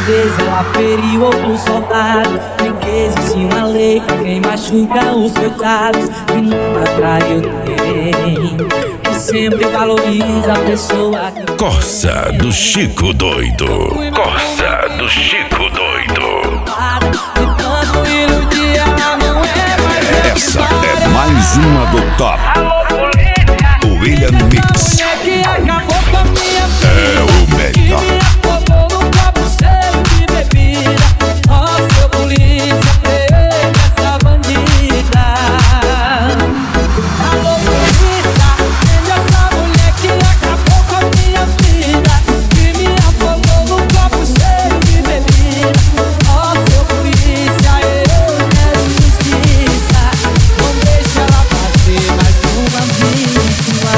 vez ela feriu outro soldado. Tem que existir uma lei pra quem machuca os coitados, que nunca traiu ninguém, que sempre valoriza a pessoa que Corsa do Chico Doido. Corsa do Chico Doido. de tanto iludir, ela não é mais. Essa é mais uma do top. William Mix. Que acabou com a minha vida, É o melhor. me afogou num copo cheio de bebida. Ó, seu polícia, prende essa bandida. Alô, polícia, prende essa mulher que acabou com a minha vida, que me afogou num copo cheio de bebida. Ó, seu polícia, eu quero justiça. Não deixa ela fazer mais uma vítima.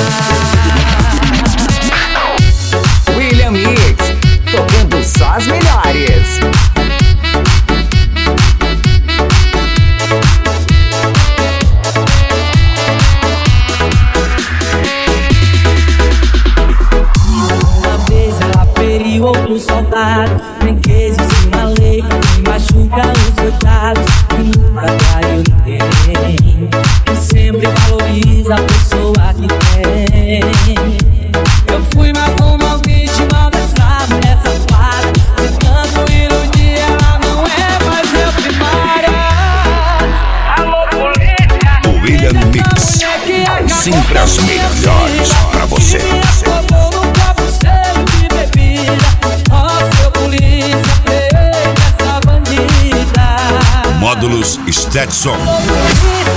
William Mix, tocando só as melhores. Uma vez ela feriu outro soldado. Tem que existir uma lei que machuca os coitados, que nunca traiu ninguém, que sempre valoriza a pessoa que tem. Eu fui mais uma vítima dessa mulher safada. De tanto iludir, ela não é mais meu primária. Alô, polícia, William Mix. Sempre as melhores pra você. afogou num copo cheio de bebida. Ó, seu polícia, prende essa bandida. Módulos Stetson. Polícia,